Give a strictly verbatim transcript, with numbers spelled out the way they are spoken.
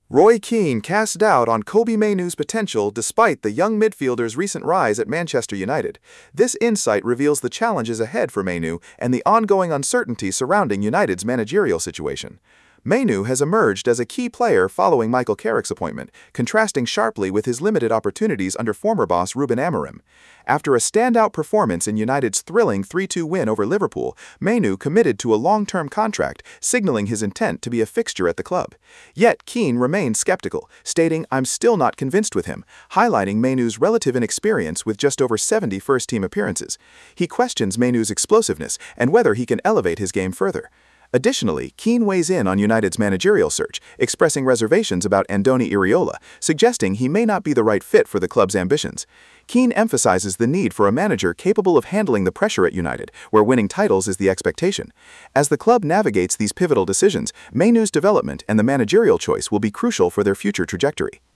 Roy Keane casts doubt on Kobbie Mainoo's potential despite the young midfielder's recent rise at Manchester United. This insight reveals the challenges ahead for Mainoo and the ongoing uncertainty surrounding United's managerial situation. Mainoo has emerged as a key player following Michael Carrick's appointment, contrasting sharply with his limited opportunities under former boss Ruben Amorim. After a standout performance in United's thrilling three two win over Liverpool, Mainoo committed to a long-term contract, signaling his intent to be a fixture at the club. Yet Keane remained skeptical, stating, "I'm still not convinced with him," highlighting Mainoo's relative inexperience with just over seventy first-team appearances. He questions Mainoo's explosiveness and whether he can elevate his game further. Additionally, Keane weighs in on United's managerial search, expressing reservations about Andoni Iraola, suggesting he may not be the right fit for the club's ambitions. Keane emphasizes the need for a manager capable of handling the pressure at United, where winning titles is the expectation. As the club navigates these pivotal decisions, Mainoo's development and the managerial choice will be crucial for their future trajectory.